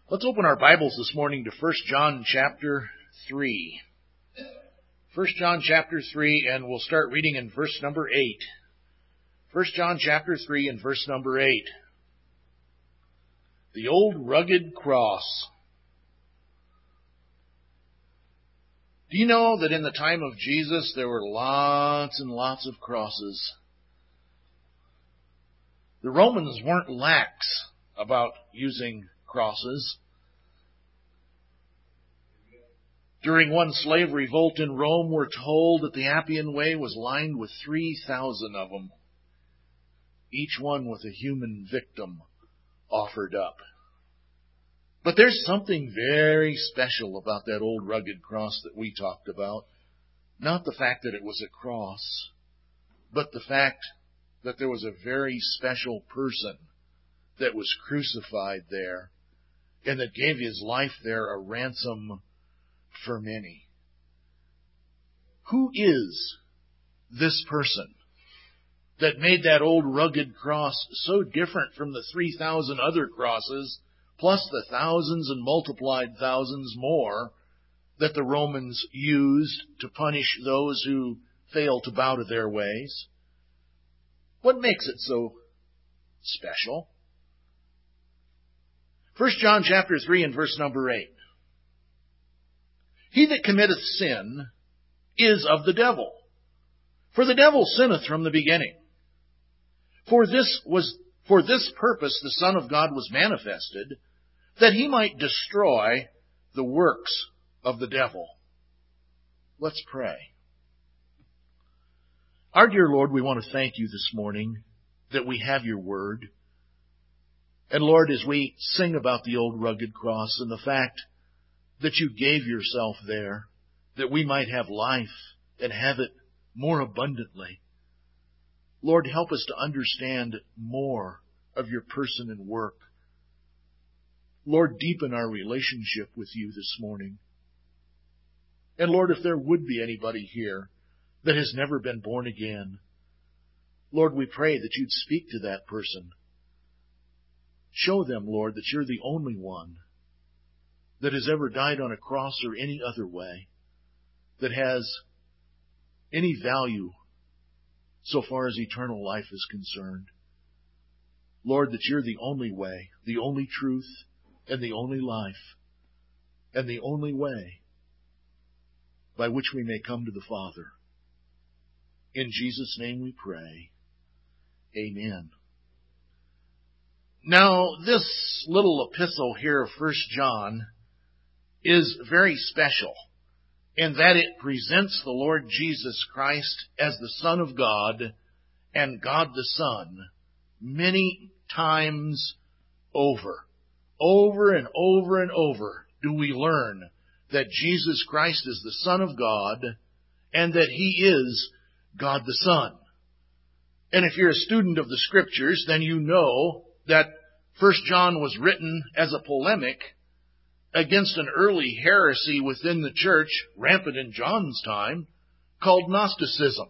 Let's open our Bibles this morning to 1 John chapter 3. 1 John chapter 3, and we'll start reading in verse number 8. 1 John chapter 3 and verse number 8. The old rugged cross. Do you know that in the time of Jesus there were lots and lots of crosses? The Romans weren't lax about using crosses. During one slave revolt in Rome, we're told that the Appian Way was lined with 3,000 of them, each one with a human victim offered up. But there's something very special about that old rugged cross that we talked about. Not the fact that it was a cross, but the fact that there was a very special person that was crucified there and that gave his life there a ransom for many. Who is this person that made that old rugged cross so different from the 3,000 other crosses, plus the thousands and multiplied thousands more that the Romans used to punish those who fail to bow to their ways? What makes it so special? 1 John chapter 3 and verse number 8. He that committeth sin is of the devil, for the devil sinneth from the beginning. For this purpose the Son of God was manifested, that he might destroy the works of the devil. Let's pray. Our dear Lord, we want to thank you this morning that we have your word. And Lord, as we sing about the old rugged cross and the fact that you gave yourself there, that we might have life and have it more abundantly, Lord, help us to understand more of your person and work. Lord, deepen our relationship with you this morning. And Lord, if there would be anybody here that has never been born again, Lord, we pray that you'd speak to that person. Show them, Lord, that you're the only one that has ever died on a cross or any other way that has any value so far as eternal life is concerned. Lord, that you're the only way, the only truth, and the only life, and the only way by which we may come to the Father. In Jesus' name we pray. Amen. Now, this little epistle here of 1 John is very special in that it presents the Lord Jesus Christ as the Son of God and God the Son many times over. Over and over and over do we learn that Jesus Christ is the Son of God and that He is God the Son. And if you're a student of the Scriptures, then you know that 1 John was written as a polemic against an early heresy within the church, rampant in John's time, called Gnosticism.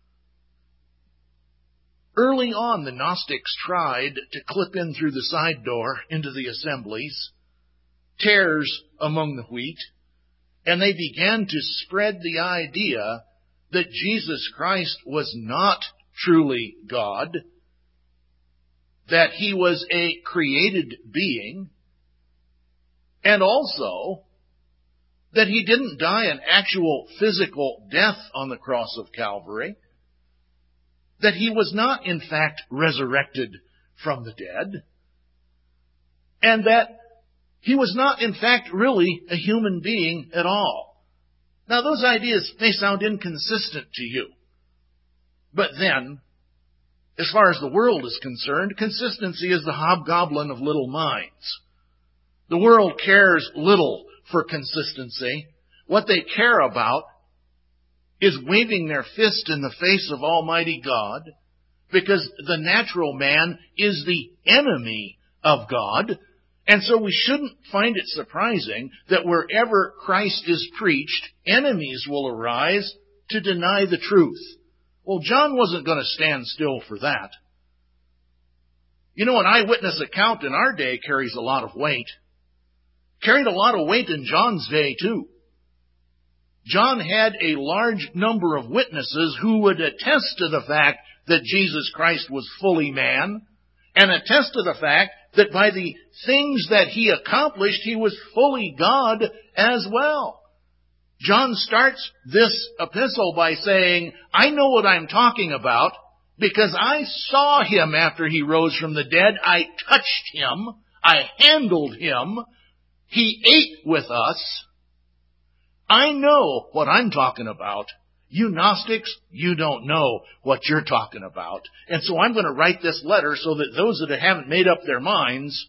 Early on, the Gnostics tried to clip in through the side door into the assemblies, tares among the wheat, and they began to spread the idea that Jesus Christ was not truly God, that He was a created being, and also that He didn't die an actual physical death on the cross of Calvary, that He was not in fact resurrected from the dead, and that He was not in fact really a human being at all. Now those ideas may sound inconsistent to you, but then, as far as the world is concerned, consistency is the hobgoblin of little minds. The world cares little for consistency. What they care about is waving their fist in the face of Almighty God, because the natural man is the enemy of God. And so we shouldn't find it surprising that wherever Christ is preached, enemies will arise to deny the truth. Well, John wasn't going to stand still for that. You know, an eyewitness account in our day carries a lot of weight. carried a lot of weight in John's day too. John had a large number of witnesses who would attest to the fact that Jesus Christ was fully man, and attest to the fact that by the things that he accomplished, he was fully God as well. John starts this epistle by saying, I know what I'm talking about because I saw him after he rose from the dead. I touched him. I handled him. He ate with us. I know what I'm talking about. You Gnostics, you don't know what you're talking about. And so I'm going to write this letter so that those that haven't made up their minds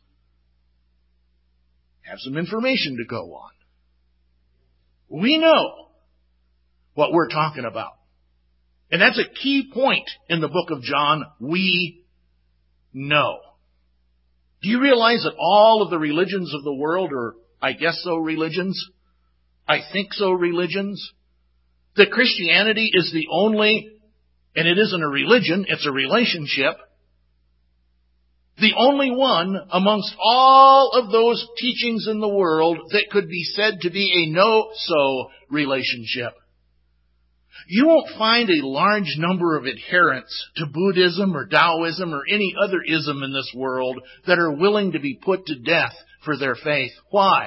have some information to go on. We know what we're talking about. And that's a key point in the book of John. We know. Do you realize that all of the religions of the world are, I guess so, religions? I think so, religions? That Christianity is the only, and it isn't a religion, it's a relationship, the only one amongst all of those teachings in the world that could be said to be a no-so relationship. You won't find a large number of adherents to Buddhism or Taoism or any other ism in this world that are willing to be put to death for their faith. Why?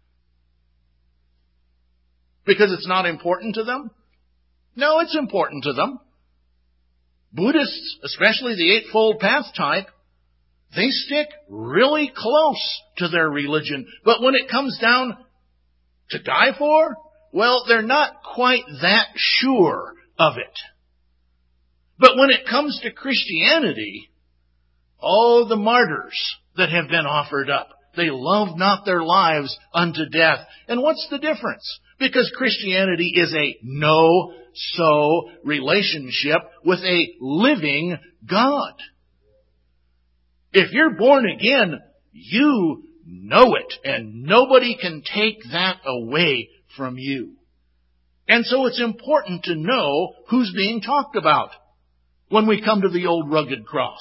Because it's not important to them? No, it's important to them. Buddhists, especially the Eightfold Path type, they stick really close to their religion. But when it comes down to die for, well, they're not quite that sure of it. But when it comes to Christianity, oh, the martyrs that have been offered up, they love not their lives unto death. And what's the difference? Because Christianity is a no-so relationship with a living God. If you're born again, you know it, and nobody can take that away from you. And so it's important to know who's being talked about when we come to the old rugged cross.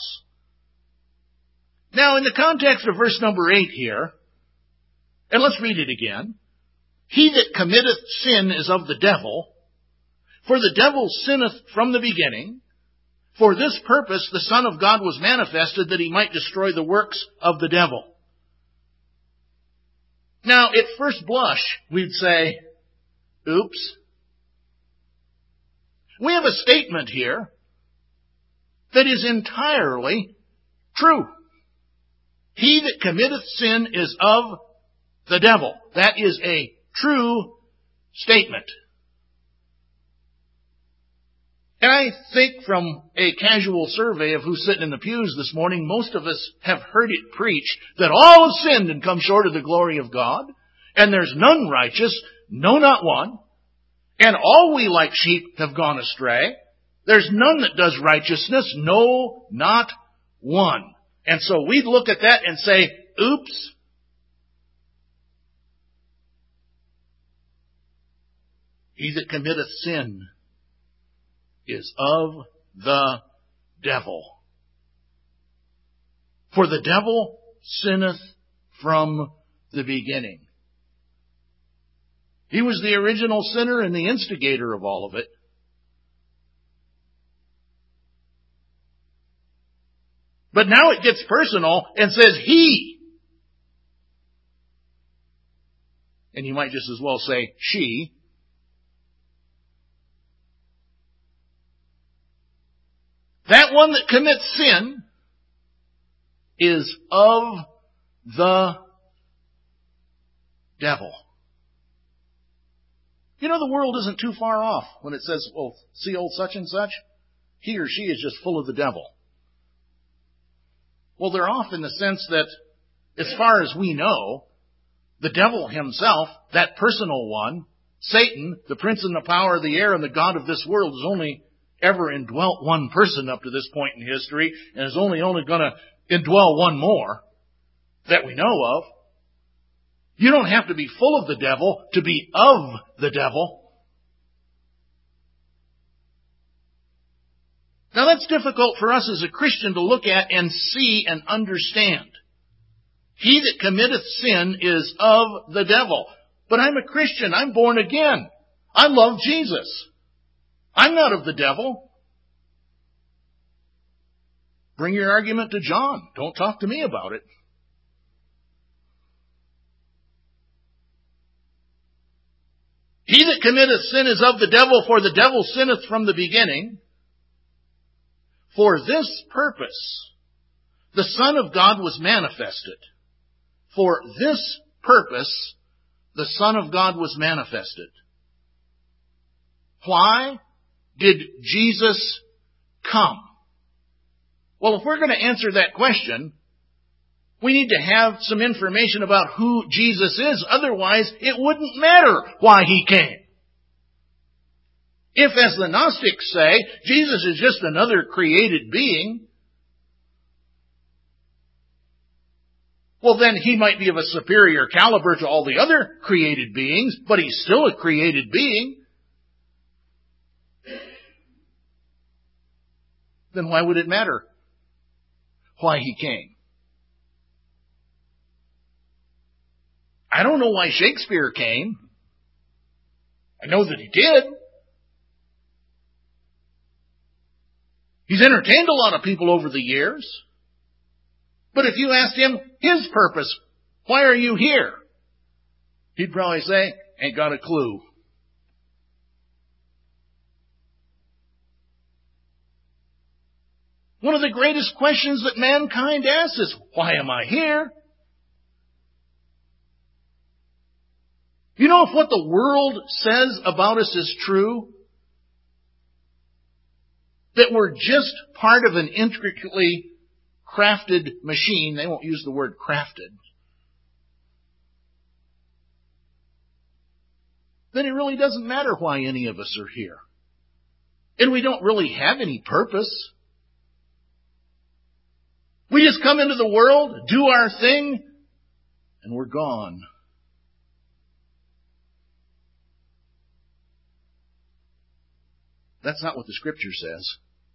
Now, in the context of verse number 8 here, and let's read it again. He that committeth sin is of the devil, for the devil sinneth from the beginning. For this purpose the Son of God was manifested, that he might destroy the works of the devil. Now, at first blush, we'd say, oops. We have a statement here that is entirely true. He that committeth sin is of the devil. That is a true statement. And I think from a casual survey of who's sitting in the pews this morning, most of us have heard it preached that all have sinned and come short of the glory of God, and there's none righteous, no, not one, and all we like sheep have gone astray. There's none that does righteousness, no, not one. And so we'd look at that and say, oops. He that committeth sin is of the devil. For the devil sinneth from the beginning. He was the original sinner and the instigator of all of it. But now it gets personal and says he. And you might just as well say she. That one that commits sin is of the devil. You know, the world isn't too far off when it says, well, see old such and such? He or she is just full of the devil. Well, they're off in the sense that, as far as we know, the devil himself, that personal one, Satan, the prince and the power of the air and the god of this world, has only ever indwelt one person up to this point in history, and is only going to indwell one more that we know of. You don't have to be full of the devil to be of the devil. Now that's difficult for us as a Christian to look at and see and understand. He that committeth sin is of the devil. But I'm a Christian. I'm born again. I love Jesus. I'm not of the devil. Bring your argument to John. Don't talk to me about it. He that committeth sin is of the devil, for the devil sinneth from the beginning. For this purpose the Son of God was manifested. For this purpose the Son of God was manifested. Why did Jesus come? Well, if we're going to answer that question, we need to have some information about who Jesus is. Otherwise, it wouldn't matter why He came. If, as the Gnostics say, Jesus is just another created being, well, then He might be of a superior caliber to all the other created beings, but He's still a created being. Then why would it matter why He came? I don't know why Shakespeare came. I know that he did. He's entertained a lot of people over the years. But if you asked him his purpose, why are you here? He'd probably say, ain't got a clue. One of the greatest questions that mankind asks is, why am I here? You know, if what the world says about us is true, that we're just part of an intricately crafted machine, they won't use the word crafted, then it really doesn't matter why any of us are here. And we don't really have any purpose. We just come into the world, do our thing, and we're gone. That's not what the Scripture says.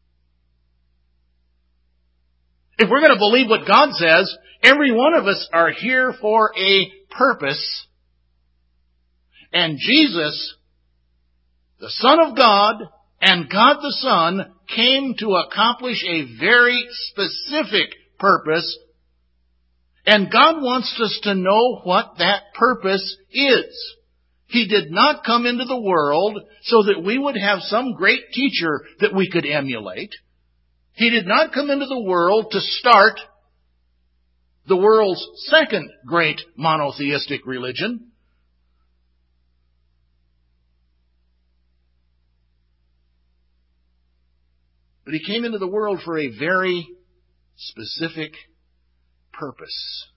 If we're going to believe what God says, every one of us are here for a purpose. And Jesus, the Son of God, and God the Son, came to accomplish a very specific purpose. And God wants us to know what that purpose is. He did not come into the world so that we would have some great teacher that we could emulate. He did not come into the world to start the world's second great monotheistic religion. But He came into the world for a very specific purpose.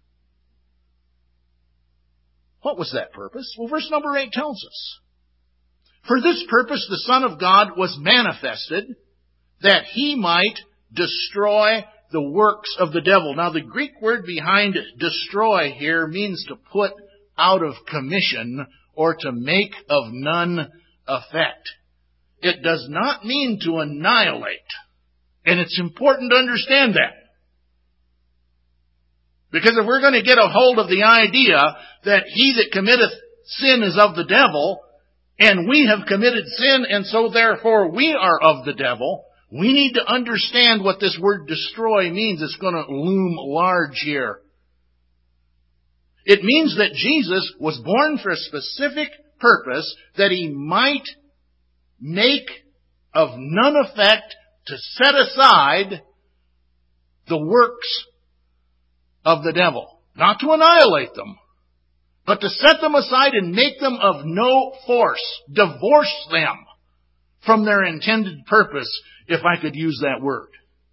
What was that purpose? Well, verse number 8 tells us. For this purpose the Son of God was manifested, that He might destroy the works of the devil. Now, the Greek word behind destroy here means to put out of commission or to make of none effect. It does not mean to annihilate. And it's important to understand that. Because if we're going to get a hold of the idea that he that committeth sin is of the devil, and we have committed sin, and so therefore we are of the devil, we need to understand what this word destroy means. It's going to loom large here. It means that Jesus was born for a specific purpose, that He might make of none effect, to set aside the works of the devil. Not to annihilate them, but to set them aside and make them of no force. Divorce them from their intended purpose, if I could use that word.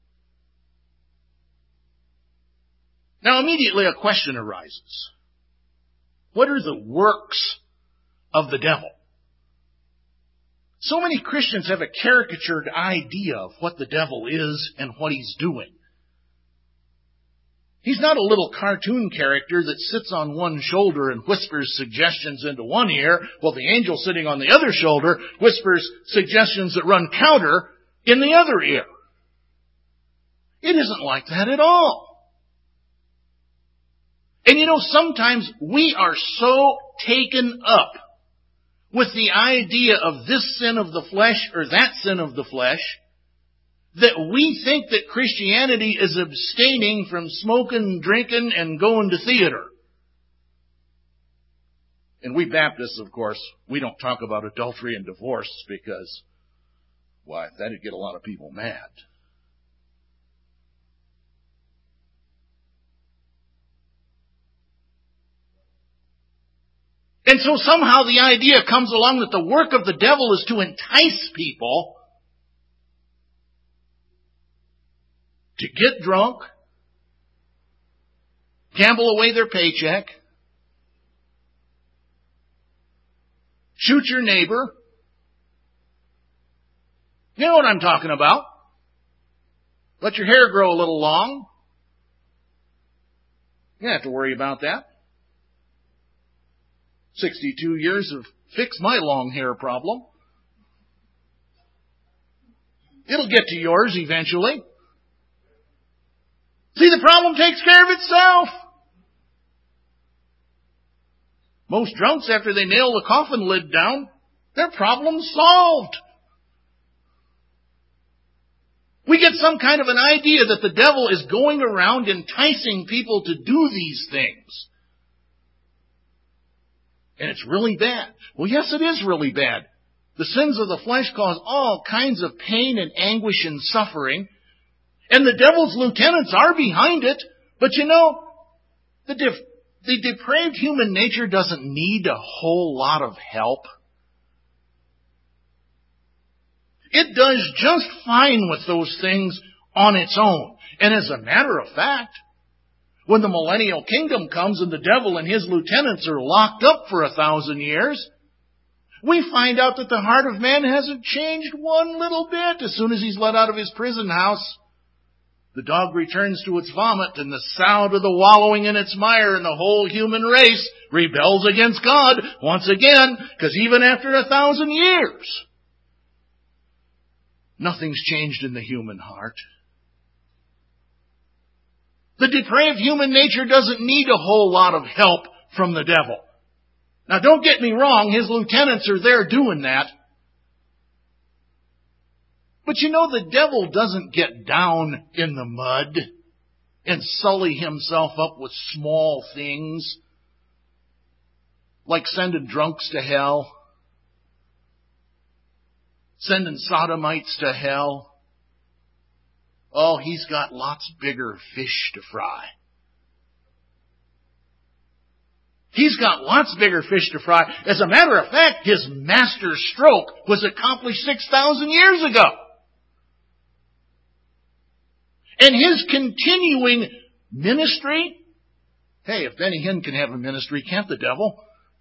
Now immediately a question arises. What are the works of the devil? So many Christians have a caricatured idea of what the devil is and what he's doing. He's not a little cartoon character that sits on one shoulder and whispers suggestions into one ear, while the angel sitting on the other shoulder whispers suggestions that run counter in the other ear. It isn't like that at all. And sometimes we are so taken up with the idea of this sin of the flesh or that sin of the flesh that we think that Christianity is abstaining from smoking, drinking, and going to theater. And we Baptists, of course, we don't talk about adultery and divorce because, that'd get a lot of people mad. And so somehow the idea comes along that the work of the devil is to entice people to get drunk, gamble away their paycheck, shoot your neighbor. You know what I'm talking about. Let your hair grow a little long. You don't have to worry about that. 62 years have fixed my long hair problem. It'll get to yours eventually. See, the problem takes care of itself. Most drunks, after they nail the coffin lid down, their problem's solved. We get some kind of an idea that the devil is going around enticing people to do these things. And it's really bad. Well, yes, it is really bad. The sins of the flesh cause all kinds of pain and anguish and suffering. And the devil's lieutenants are behind it. But the depraved human nature doesn't need a whole lot of help. It does just fine with those things on its own. And as a matter of fact, when the millennial kingdom comes and the devil and his lieutenants are locked up for 1,000 years, we find out that the heart of man hasn't changed one little bit. As soon as he's let out of his prison house, the dog returns to its vomit, and the sound of the wallowing in its mire, and the whole human race rebels against God once again, because even after 1,000 years, nothing's changed in the human heart. The depraved human nature doesn't need a whole lot of help from the devil. Now, don't get me wrong, his lieutenants are there doing that. But the devil doesn't get down in the mud and sully himself up with small things like sending drunks to hell, sending sodomites to hell. Oh, he's got lots bigger fish to fry. He's got lots bigger fish to fry. As a matter of fact, his master stroke was accomplished 6,000 years ago. And his continuing ministry, hey, if Benny Hinn can have a ministry, can't the devil?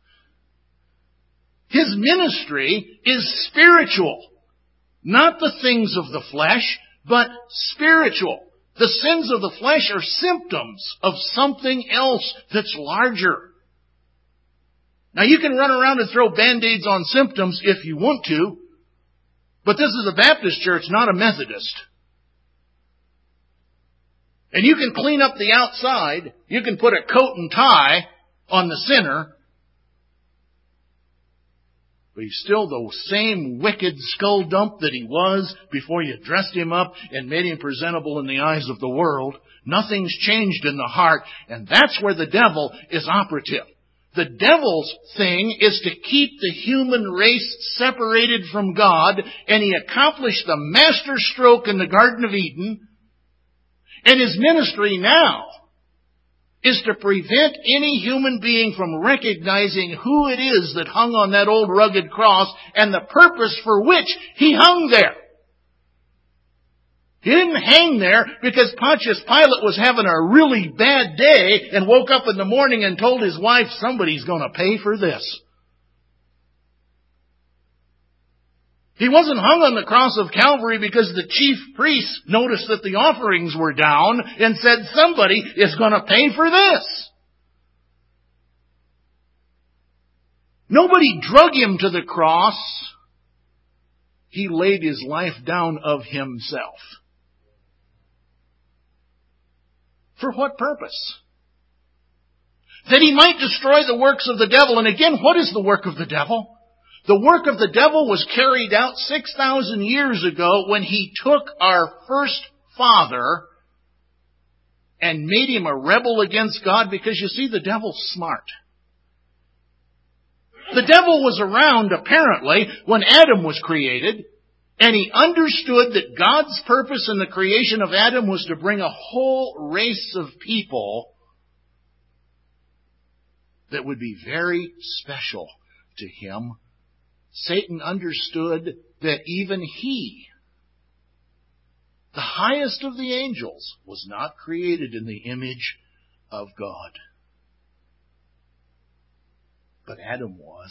His ministry is spiritual. Not the things of the flesh, but spiritual. The sins of the flesh are symptoms of something else that's larger. Now, you can run around and throw Band-Aids on symptoms if you want to, but this is a Baptist church, not a Methodist. And you can clean up the outside. You can put a coat and tie on the sinner. But he's still the same wicked skull dump that he was before you dressed him up and made him presentable in the eyes of the world. Nothing's changed in the heart. And that's where the devil is operative. The devil's thing is to keep the human race separated from God. And he accomplished the master stroke in the Garden of Eden. And his ministry now is to prevent any human being from recognizing who it is that hung on that old rugged cross and the purpose for which he hung there. He didn't hang there because Pontius Pilate was having a really bad day and woke up in the morning and told his wife, somebody's going to pay for this. He wasn't hung on the cross of Calvary because the chief priests noticed that the offerings were down and said, somebody is going to pay for this. Nobody drug him to the cross. He laid his life down of himself. For what purpose? that he might destroy the works of the devil. And again, what is the work of the devil? The work of the devil was carried out 6,000 years ago when he took our first father and made him a rebel against God, because you see, the devil's smart. The devil was around, apparently, when Adam was created, and he understood that God's purpose in the creation of Adam was to bring a whole race of people that would be very special to him. Satan understood that even he, the highest of the angels, was not created in the image of God. But Adam was.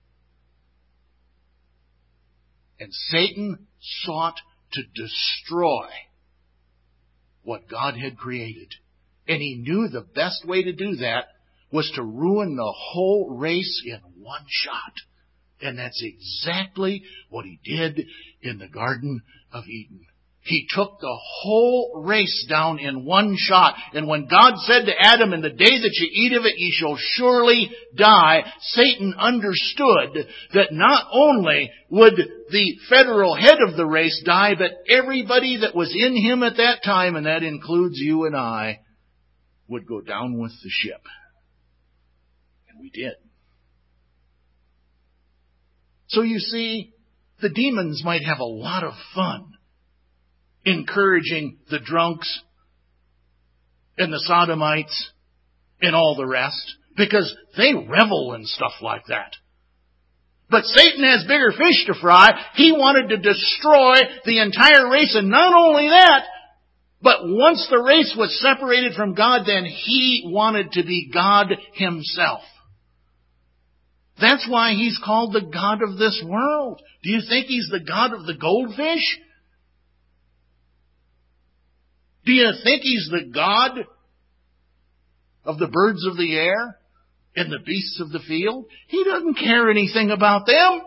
And Satan sought to destroy what God had created. And he knew the best way to do that was to ruin the whole race in one shot. And that's exactly what he did in the Garden of Eden. He took the whole race down in one shot. And when God said to Adam, "In the day that you eat of it, ye shall surely die," Satan understood that not only would the federal head of the race die, but everybody that was in him at that time, and that includes you and I, would go down with the ship. And we did. So you see, the demons might have a lot of fun encouraging the drunks and the sodomites and all the rest, because they revel in stuff like that. But Satan has bigger fish to fry. He wanted to destroy the entire race, and not only that, but once the race was separated from God, then he wanted to be God himself. That's why he's called the God of this world. Do you think he's the God of the goldfish? Do you think he's the God of the birds of the air and the beasts of the field? He doesn't care anything about them.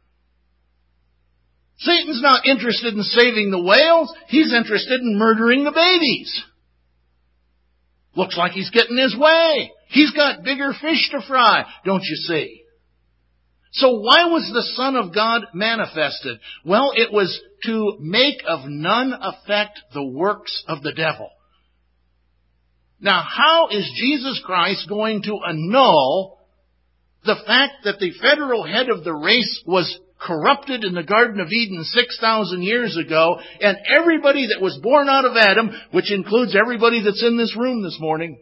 Satan's not interested in saving the whales. He's interested in murdering the babies. Looks like he's getting his way. He's got bigger fish to fry, don't you see? So why was the Son of God manifested? Well, it was to make of none effect the works of the devil. Now, how is Jesus Christ going to annul the fact that the federal head of the race was corrupted in the Garden of Eden 6,000 years ago, and everybody that was born out of Adam, which includes everybody that's in this room this morning,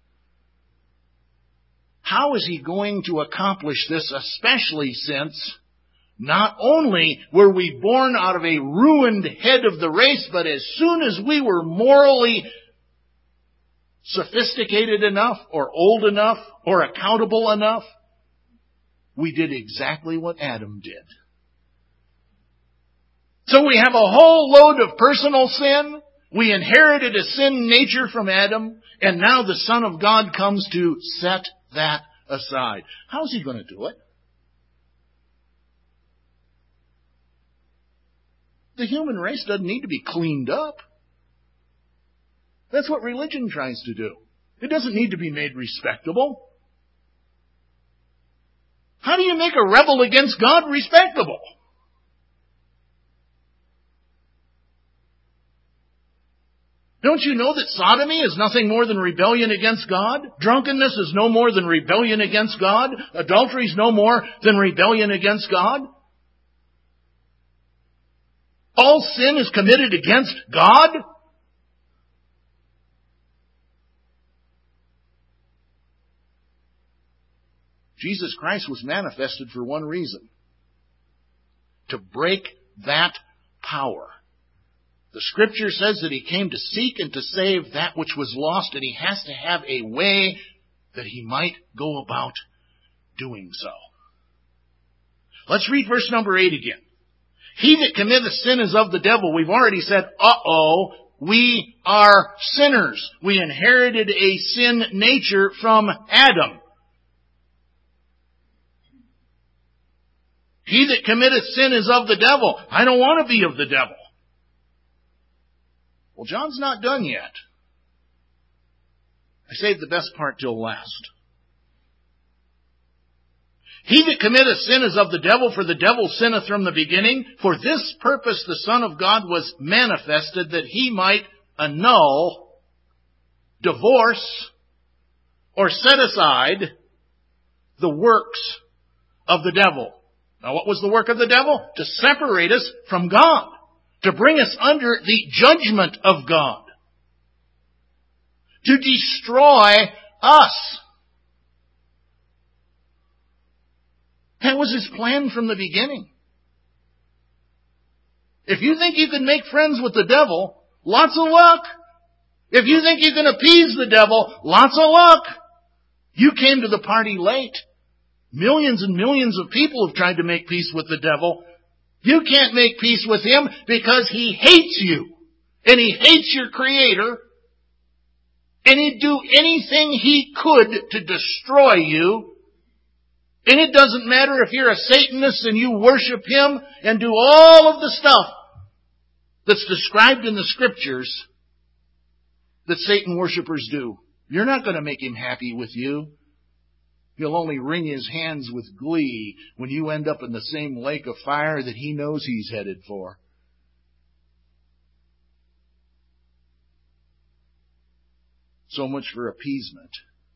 how is he going to accomplish this, especially since not only were we born out of a ruined head of the race, but as soon as we were morally sophisticated enough or old enough or accountable enough, we did exactly what Adam did. So we have a whole load of personal sin. We inherited a sin nature from Adam, and now the Son of God comes to set that aside. How's he going to do it? The human race doesn't need to be cleaned up. That's what religion tries to do. It doesn't need to be made respectable. How do you make a rebel against God respectable? Don't you know that sodomy is nothing more than rebellion against God? Drunkenness is no more than rebellion against God. Adultery is no more than rebellion against God. All sin is committed against God. Jesus Christ was manifested for one reason: to break that power. The Scripture says that he came to seek and to save that which was lost, and he has to have a way that he might go about doing so. Let's read verse number 8 again. He that committeth sin is of the devil. We've already said, we are sinners. We inherited a sin nature from Adam. He that committeth sin is of the devil. I don't want to be of the devil. Well, John's not done yet. I saved the best part till last. He that committeth sin is of the devil, for the devil sinneth from the beginning. For this purpose the Son of God was manifested, that he might annul, divorce, or set aside the works of the devil. Now, what was the work of the devil? To separate us from God. To bring us under the judgment of God. To destroy us. That was his plan from the beginning. If you think you can make friends with the devil, lots of luck. If you think you can appease the devil, lots of luck. You came to the party late. Millions and millions of people have tried to make peace with the devil. You can't make peace with him because he hates you. And he hates your Creator. And he'd do anything he could to destroy you. And it doesn't matter if you're a Satanist and you worship him and do all of the stuff that's described in the Scriptures that Satan worshipers do. You're not going to make him happy with you. He'll only wring his hands with glee when you end up in the same lake of fire that he knows he's headed for. So much for appeasement.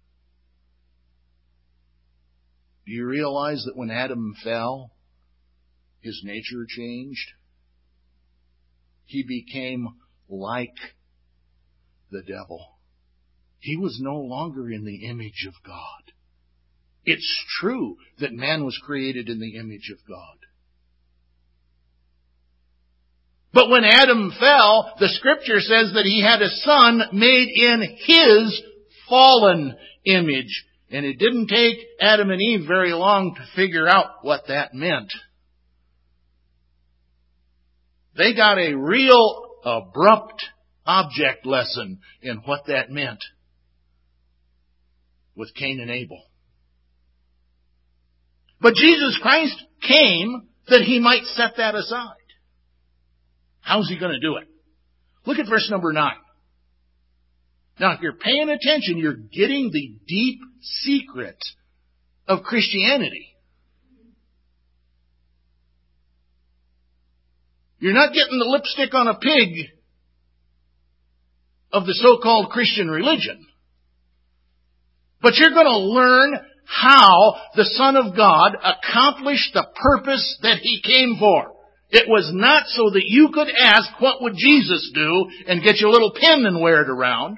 Do you realize that when Adam fell, his nature changed? He became like the devil. He was no longer in the image of God. It's true that man was created in the image of God. But when Adam fell, the Scripture says that he had a son made in his fallen image. And it didn't take Adam and Eve very long to figure out what that meant. They got a real abrupt object lesson in what that meant with Cain and Abel. But Jesus Christ came that he might set that aside. How's he going to do it? Look at verse number 9. Now, if you're paying attention, you're getting the deep secret of Christianity. You're not getting the lipstick on a pig of the so-called Christian religion. But you're going to learn how the Son of God accomplished the purpose that he came for. It was not so that you could ask, what would Jesus do, and get your little pin and wear it around.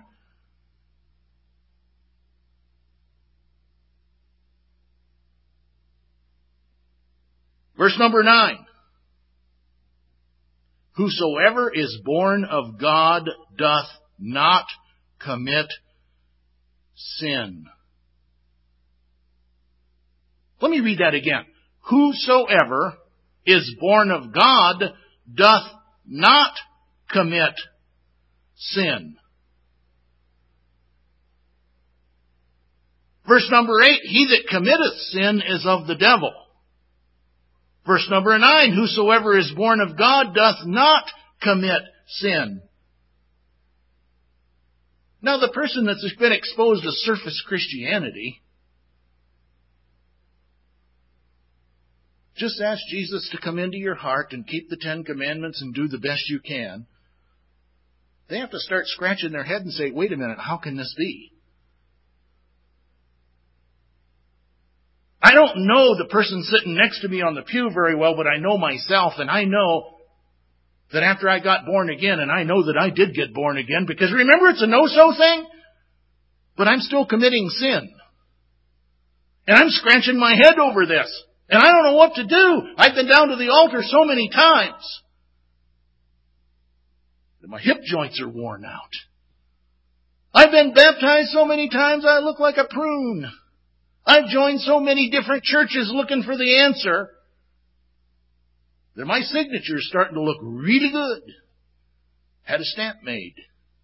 Verse number 9. Whosoever is born of God doth not commit sin. Let me read that again. Whosoever is born of God doth not commit sin. Verse number 8, he that committeth sin is of the devil. Verse number 9, whosoever is born of God doth not commit sin. Now, the person that's been exposed to surface Christianity, just ask Jesus to come into your heart and keep the 10 Commandments and do the best you can. They have to start scratching their head and say, wait a minute, how can this be? I don't know the person sitting next to me on the pew very well, but I know myself, and I know that after I got born again, and I know that I did get born again, because remember, it's a no-so thing, but I'm still committing sin. And I'm scratching my head over this. And I don't know what to do. I've been down to the altar so many times that my hip joints are worn out. I've been baptized so many times I look like a prune. I've joined so many different churches looking for the answer that my signature's starting to look really good. Had a stamp made.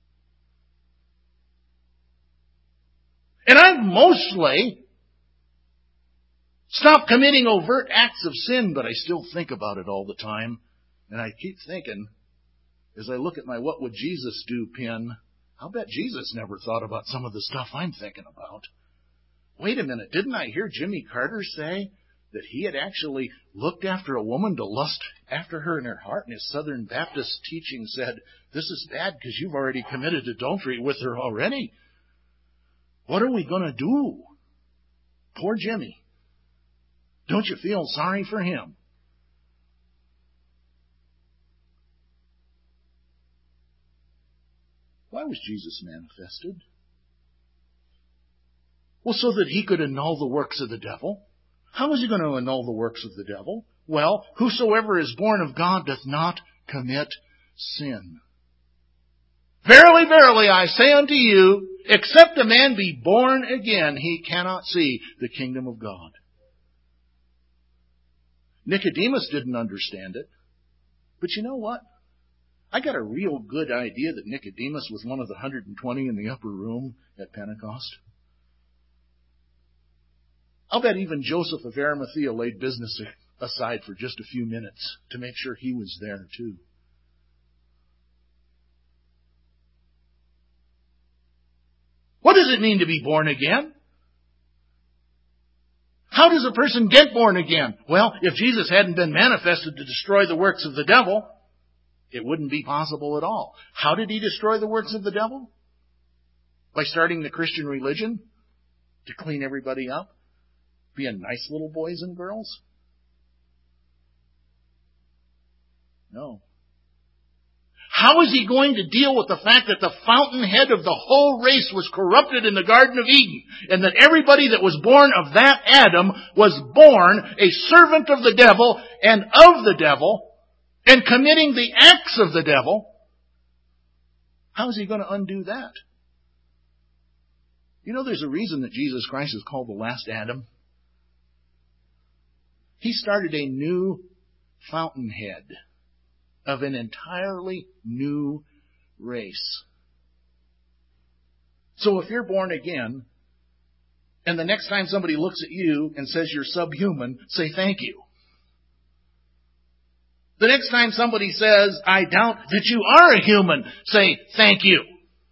And I've mostly stopped committing overt acts of sin, but I still think about it all the time. And I keep thinking, as I look at my What Would Jesus Do pin, I'll bet Jesus never thought about some of the stuff I'm thinking about. Wait a minute, didn't I hear Jimmy Carter say that he had actually looked after a woman to lust after her in her heart, and his Southern Baptist teaching said, this is bad because you've already committed adultery with her already. What are we going to do? Poor Jimmy. Don't you feel sorry for him? Why was Jesus manifested? Well, so that he could annul the works of the devil. How is he going to annul the works of the devil? Well, whosoever is born of God doth not commit sin. Verily, verily, I say unto you, except a man be born again, he cannot see the kingdom of God. Nicodemus didn't understand it. But you know what? I got a real good idea that Nicodemus was one of the 120 in the upper room at Pentecost. I'll bet even Joseph of Arimathea laid business aside for just a few minutes to make sure he was there too. What does it mean to be born again? How does a person get born again? Well, if Jesus hadn't been manifested to destroy the works of the devil, it wouldn't be possible at all. How did he destroy the works of the devil? By starting the Christian religion to clean everybody up? Being nice little boys and girls? No. How is he going to deal with the fact that the fountainhead of the whole race was corrupted in the Garden of Eden, and that everybody that was born of that Adam was born a servant of the devil and of the devil, and committing the acts of the devil? How is he going to undo that? You know, there's a reason that Jesus Christ is called the last Adam. He started a new fountainhead of an entirely new race. So if you're born again, and the next time somebody looks at you and says you're subhuman, say thank you. The next time somebody says, I doubt that you are a human, say thank you.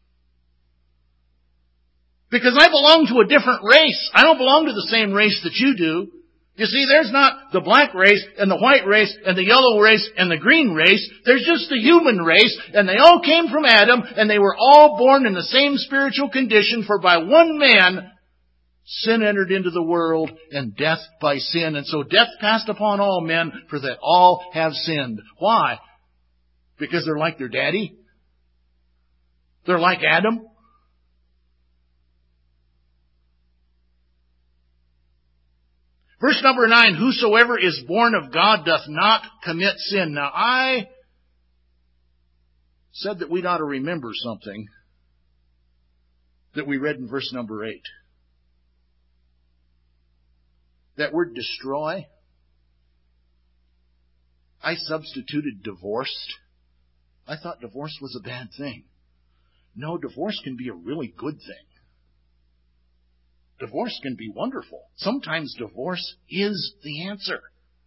Because I belong to a different race. I don't belong to the same race that you do. You see, there's not the black race and the white race and the yellow race and the green race. There's just the human race, and they all came from Adam, and they were all born in the same spiritual condition, for by one man sin entered into the world, and death by sin. And so death passed upon all men, for that all have sinned. Why? Because they're like their daddy? They're like Adam? Verse number 9, whosoever is born of God doth not commit sin. Now, I said that we'd ought to remember something that we read in verse number 8. That word destroy, I substituted divorced. I thought divorce was a bad thing. No, divorce can be a really good thing. Divorce can be wonderful. Sometimes divorce is the answer.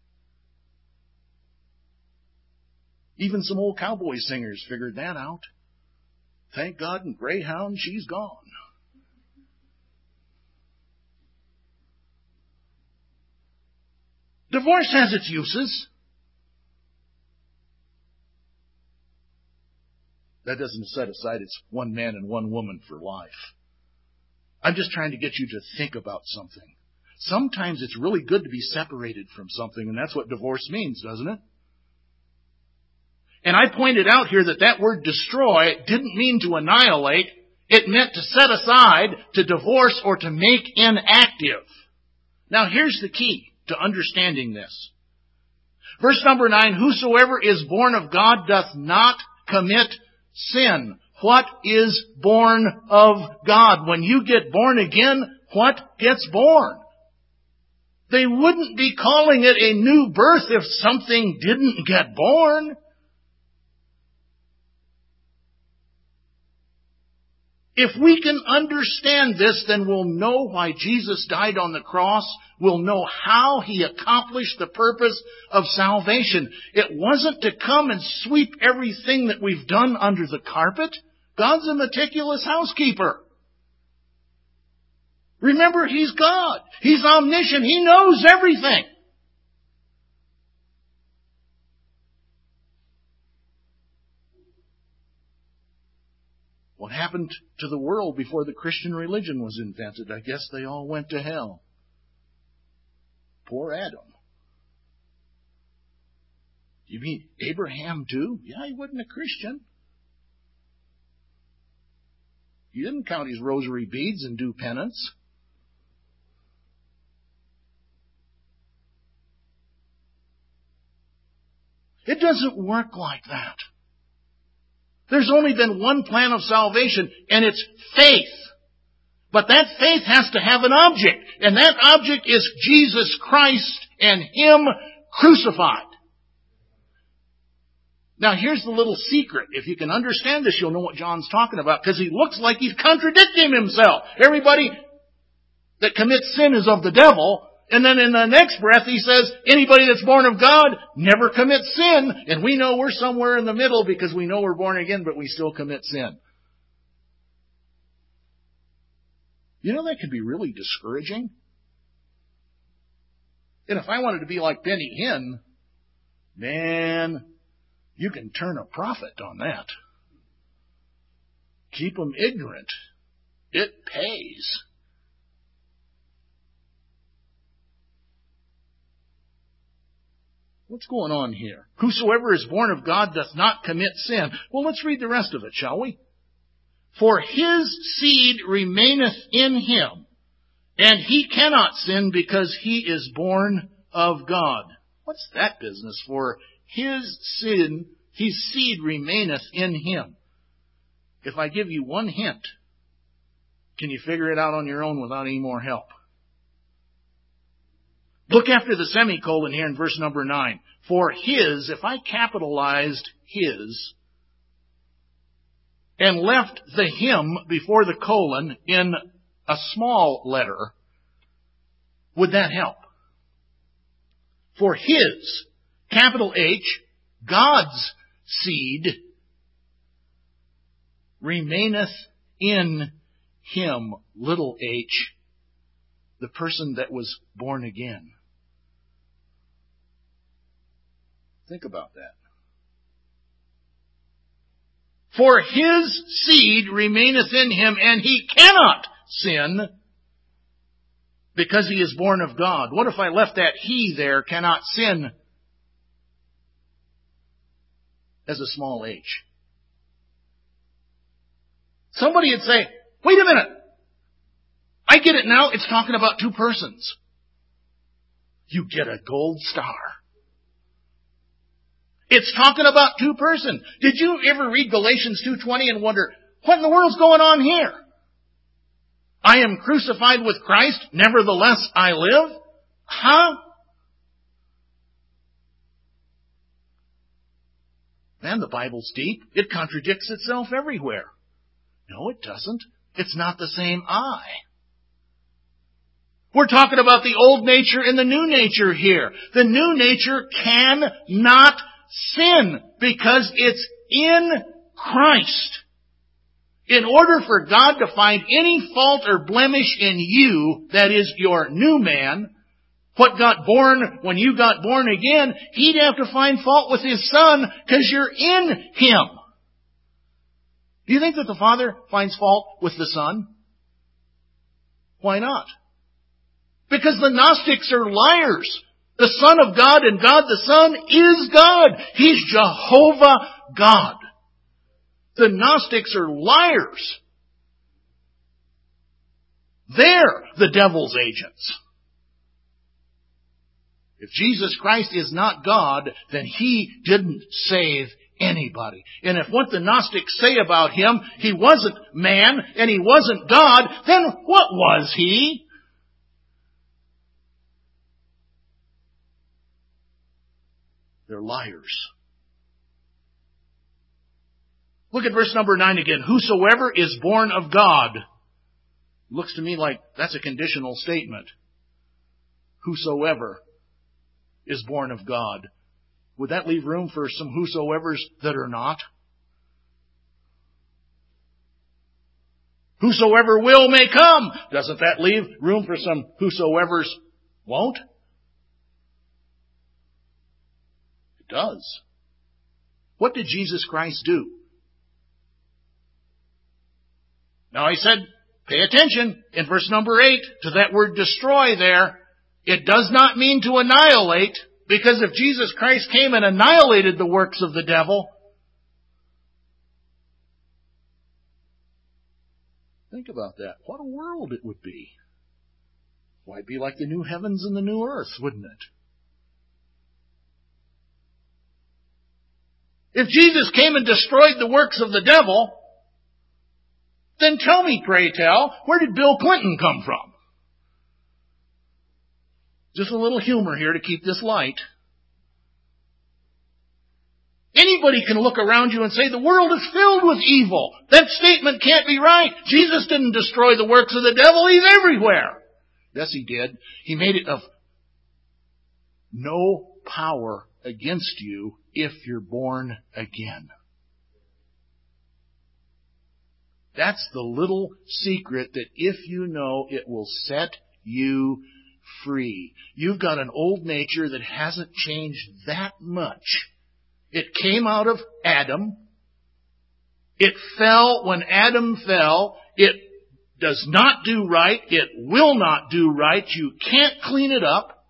Even some old cowboy singers figured that out. Thank God in Greyhound she's gone. Divorce has its uses. That doesn't set aside it's one man and one woman for life. I'm just trying to get you to think about something. Sometimes it's really good to be separated from something, and that's what divorce means, doesn't it? And I pointed out here that that word destroy didn't mean to annihilate. It meant to set aside, to divorce, or to make inactive. Now here's the key to understanding this. Verse number 9, whosoever is born of God doth not commit sin. What is born of God? When you get born again, what gets born? They wouldn't be calling it a new birth if something didn't get born. If we can understand this, then we'll know why Jesus died on the cross. We'll know how He accomplished the purpose of salvation. It wasn't to come and sweep everything that we've done under the carpet. God's a meticulous housekeeper. Remember, He's God. He's omniscient. He knows everything. What happened to the world before the Christian religion was invented? I guess they all went to hell. Poor Adam. You mean Abraham too? Yeah, he wasn't a Christian. He didn't count his rosary beads and do penance. It doesn't work like that. There's only been one plan of salvation, and it's faith. But that faith has to have an object, and that object is Jesus Christ and Him crucified. Now here's the little secret. If you can understand this, you'll know what John's talking about, because he looks like he's contradicting himself. Everybody that commits sin is of the devil, and then in the next breath he says, anybody that's born of God never commits sin, and we know we're somewhere in the middle because we know we're born again, but we still commit sin. You know, that can be really discouraging. And if I wanted to be like Benny Hinn, man, you can turn a profit on that. Keep them ignorant. It pays. What's going on here? Whosoever is born of God doth not commit sin. Well, let's read the rest of it, shall we? For his seed remaineth in him, and he cannot sin because he is born of God. What's that business? For his seed remaineth in him. If I give you one hint, can you figure it out on your own without any more help? Look after the semicolon here in verse number 9. For his, if I capitalized his, and left the him before the colon in a small letter, would that help? For his, capital H, God's seed, remaineth in him, little h, the person that was born again. Think about that. For his seed remaineth in him, and he cannot sin because he is born of God. What if I left that he there, cannot sin, as a small h? Somebody would say, wait a minute. I get it now. It's talking about two persons. You get a gold star. It's talking about two persons. Did you ever read Galatians 2:20 and wonder, what in the world's going on here? I am crucified with Christ, nevertheless I live? Huh? Man, the Bible's deep. It contradicts itself everywhere. No, it doesn't. It's not the same I. We're talking about the old nature and the new nature here. The new nature cannot sin because it's in Christ. In order for God to find any fault or blemish in you, that is your new man, what got born when you got born again, He'd have to find fault with His Son because you're in Him. Do you think that the Father finds fault with the Son? Why not? Because the Gnostics are liars. The Son of God and God the Son is God. He's Jehovah God. The Gnostics are liars. They're the devil's agents. If Jesus Christ is not God, then He didn't save anybody. And if what the Gnostics say about Him, He wasn't man and He wasn't God, then what was He? They're liars. Look at verse number 9 again. Whosoever is born of God. Looks to me like that's a conditional statement. Whosoever is born of God. Would that leave room for some whosoevers that are not? Whosoever will may come. Doesn't that leave room for some whosoevers won't? It does. What did Jesus Christ do? Now he said, pay attention in verse number 8 to that word destroy there. It does not mean to annihilate, because if Jesus Christ came and annihilated the works of the devil, think about that. What a world it would be. Why, it'd be like the new heavens and the new earth, wouldn't it? If Jesus came and destroyed the works of the devil, then tell me, pray tell, where did Bill Clinton come from? Just a little humor here to keep this light. Anybody can look around you and say the world is filled with evil. That statement can't be right. Jesus didn't destroy the works of the devil. He's everywhere. Yes, He did. He made it of no power against you if you're born again. That's the little secret that if you know, it will set you free. You've got an old nature that hasn't changed that much. It came out of Adam. It fell when Adam fell. It does not do right. It will not do right. You can't clean it up.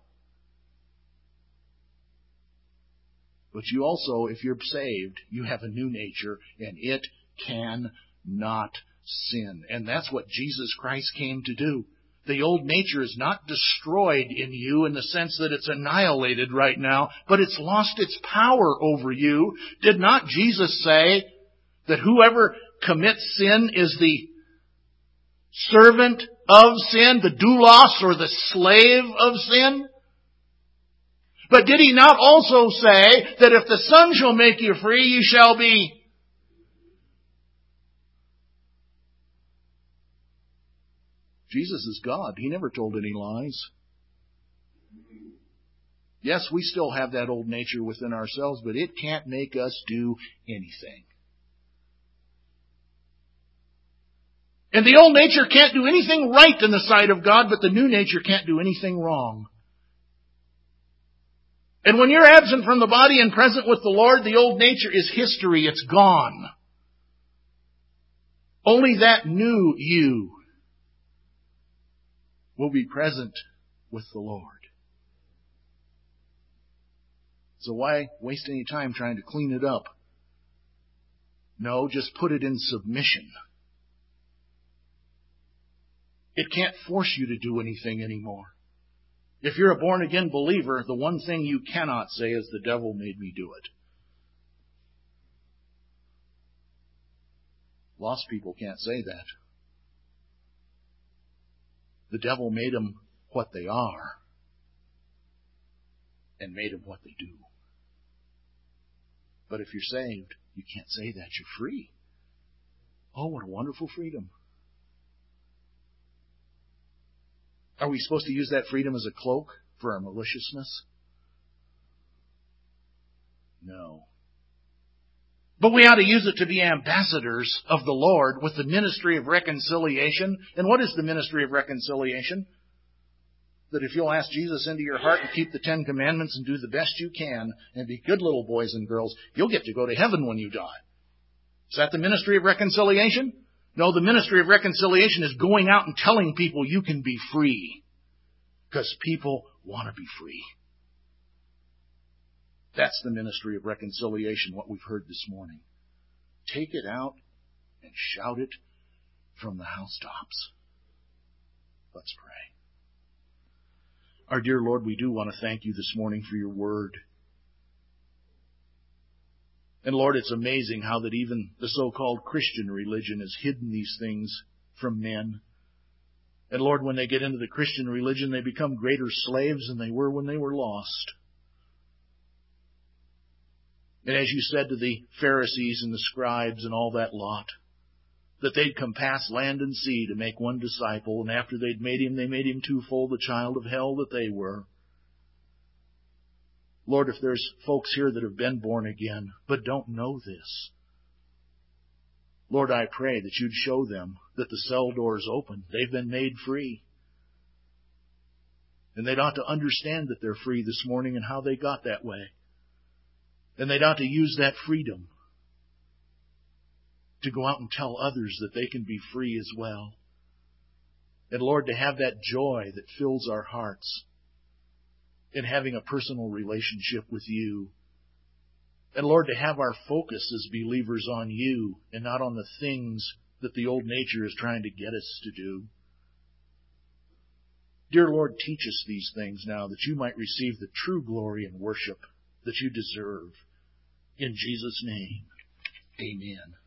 But you also, if you're saved, you have a new nature, and it cannot sin. And that's what Jesus Christ came to do. The old nature is not destroyed in you in the sense that it's annihilated right now, but it's lost its power over you. Did not Jesus say that whoever commits sin is the servant of sin, the doulos, or the slave of sin? But did He not also say that if the Son shall make you free, you shall be? Jesus is God. He never told any lies. Yes, we still have that old nature within ourselves, but it can't make us do anything. And the old nature can't do anything right in the sight of God, but the new nature can't do anything wrong. And when you're absent from the body and present with the Lord, the old nature is history. It's gone. Only that new you will be present with the Lord. So why waste any time trying to clean it up? No, just put it in submission. It can't force you to do anything anymore. If you're a born-again believer, the one thing you cannot say is, the devil made me do it. Lost people can't say that. The devil made them what they are and made them what they do. But if you're saved, you can't say that. You're free. Oh, what a wonderful freedom. Are we supposed to use that freedom as a cloak for our maliciousness? No. But we ought to use it to be ambassadors of the Lord with the ministry of reconciliation. And what is the ministry of reconciliation? That if you'll ask Jesus into your heart and keep the 10 Commandments and do the best you can and be good little boys and girls, you'll get to go to heaven when you die. Is that the ministry of reconciliation? No, the ministry of reconciliation is going out and telling people you can be free. Because people want to be free. That's the ministry of reconciliation, what we've heard this morning. Take it out and shout it from the housetops. Let's pray. Our dear Lord, we do want to thank you this morning for your word. And Lord, it's amazing how that even the so-called Christian religion has hidden these things from men. And Lord, when they get into the Christian religion, they become greater slaves than they were when they were lost. And as you said to the Pharisees and the scribes and all that lot, that they'd compass land and sea to make one disciple, and after they'd made him, they made him twofold the child of hell that they were. Lord, if there's folks here that have been born again, but don't know this, Lord, I pray that you'd show them that the cell door's open. They've been made free. And they'd ought to understand that they're free this morning and how they got that way. And they'd ought to use that freedom to go out and tell others that they can be free as well. And Lord, to have that joy that fills our hearts in having a personal relationship with You. And Lord, to have our focus as believers on You and not on the things that the old nature is trying to get us to do. Dear Lord, teach us these things now that You might receive the true glory and worship that You deserve. In Jesus' name, amen.